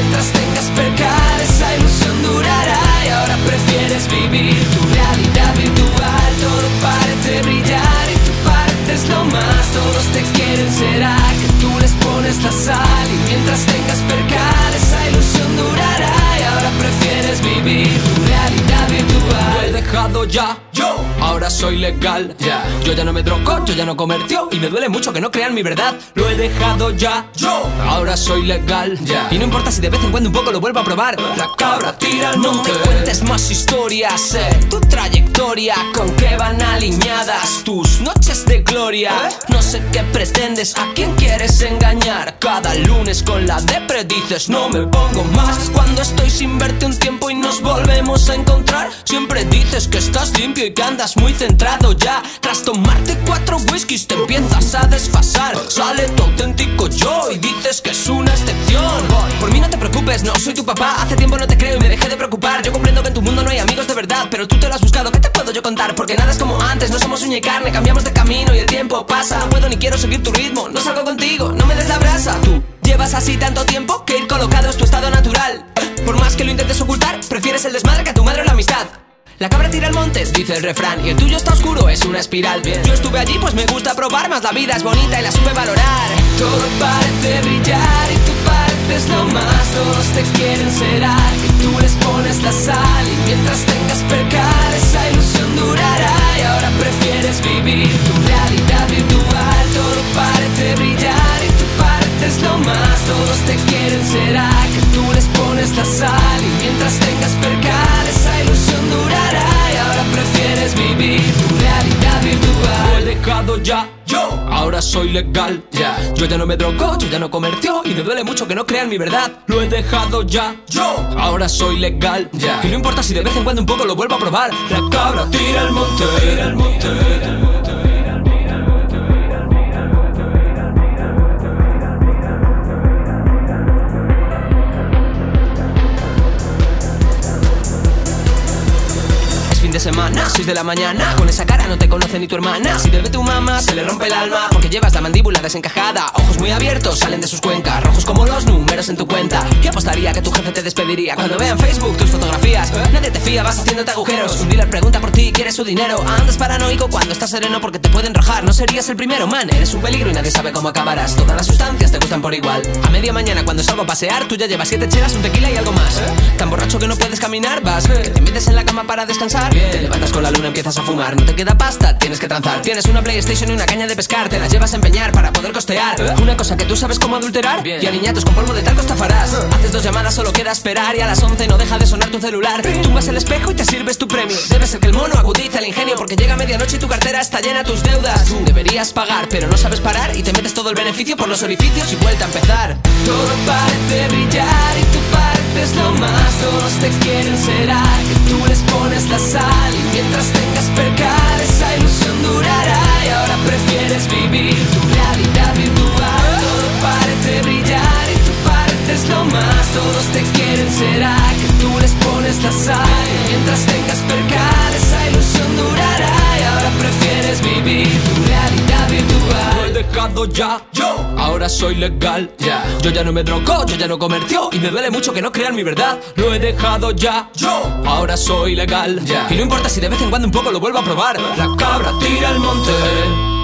mientras tengas percar, esa ilusión durará. Y ahora prefieres vivir tu realidad virtual. Todo parece brillar y tú pareces lo más. Todos te quieren, será que tú les pones la sal. Y mientras tengas percar, esa ilusión durará. Y ahora prefieres vivir tu realidad virtual. Lo he dejado ya, yo ahora soy legal, yeah. Yo ya no me drogo, yo ya no comercio. Y me duele mucho que no crean mi verdad. Lo he dejado ya, yo ahora soy legal, yeah. Y no importa si de vez en cuando un poco lo vuelvo a probar. La cabra tira al monte. No me cuentes más historias, tu trayectoria, con qué van alineadas tus noches de gloria. No sé qué pretendes, a quién quieres engañar. Cada lunes con la depre dices no me pongo más. Cuando estoy sin verte un tiempo y nos volvemos a encontrar, siempre dices que estás limpio y que andas muy centrado ya. Tras tomarte 4 whiskies te empiezas a desfasar. Sale tu auténtico yo y dices que es una excepción. Por mí no te preocupes, no soy tu papá. Hace tiempo no te creo y me dejé de preocupar. Yo comprendo que en tu mundo no hay amigos de verdad, pero tú te lo has buscado, ¿qué te puedo yo contar? Porque nada es como antes, no somos uña y carne. Cambiamos de camino y el tiempo pasa. No puedo ni quiero seguir tu ritmo, no salgo contigo, no me des la brasa. Tú llevas así tanto tiempo que ir colocado es tu estado natural. Por más que lo intentes ocultar, prefieres el desmadre que a tu madre o la amistad. La cabra tira al monte, dice el refrán, y el tuyo está oscuro, es una espiral. Bien. Yo estuve allí, pues me gusta probar, más la vida es bonita y la supe valorar. Todo parece brillar y tú pareces lo más. Todos te quieren, será que tú les pones la sal. Y mientras tengas percar, esa ilusión durará. Y ahora prefieres vivir tu realidad virtual. Todo parece brillar y tú pareces lo más. Todos te quieren, será que tú les pones la sal. Y mientras tengas percar, esa ilusión durará. Y ahora prefieres vivir tu realidad virtual. Lo he dejado ya, yo ahora soy legal, yeah. Yo ya no me drogo, yo ya no comercio. Y me duele mucho que no crean mi verdad. Lo he dejado ya, yo ahora soy legal, yeah. Y no importa si de vez en cuando un poco lo vuelvo a probar. La cabra tira al monte, tira al monte, tira al monte. De semana, 6 de la mañana, con esa cara no te conoce ni tu hermana. Si te ve tu mamá se le rompe el alma, porque llevas la mandíbula desencajada. Ojos muy abiertos salen de sus cuencas, rojos como los números en tu cuenta. Yo apostaría que tu jefe te despediría cuando vea en Facebook tus fotografías. Nadie te fía, vas haciéndote agujeros. Un dealer pregunta por ti, quiere su dinero. Andas paranoico cuando estás sereno porque te pueden rajar. No serías el primero, man, eres un peligro y nadie sabe cómo acabarás. Todas las sustancias te gustan por igual. A media mañana cuando salgo a pasear, tú ya llevas 7 chelas, un tequila y algo más. Tan borracho que no puedes caminar, vas, que te metes en la cama para descansar. Te levantas con la luna, empiezas a fumar, no te queda pasta, tienes que transar. Tienes una PlayStation y una caña de pescar, te las llevas a empeñar para poder costear. Una cosa que tú sabes cómo adulterar, y a niñatos con polvo de talco estafarás. Haces 2 llamadas, solo queda esperar, y a las 11 no deja de sonar tu celular. Tumbas el espejo y te sirves tu premio. Debe ser que el mono agudiza el ingenio, porque llega medianoche y tu cartera está llena, tus deudas. Tú deberías pagar, pero no sabes parar, y te metes todo el beneficio por los orificios y vuelta a empezar. Todo parece brillar y tú pareces lo más. Todos te quieren, será que tú les pones la sal. Y mientras tengas percar, esa ilusión durará. Y ahora prefieres vivir tu realidad virtual. Todo parece brillar y tú pareces lo más. Todos te quieren, será que tú les pones la sal. Y mientras tengas percar, esa ilusión durará. Y ahora prefieres vivir tu realidad virtual. Lo he dejado ya, yo ahora soy legal, yeah. Yo ya no me drogo, yo ya no comercio. Y me duele mucho que no crean mi verdad. Lo he dejado ya, yo ahora soy legal, yeah. Y no importa si de vez en cuando un poco lo vuelvo a probar. La cabra tira al monte.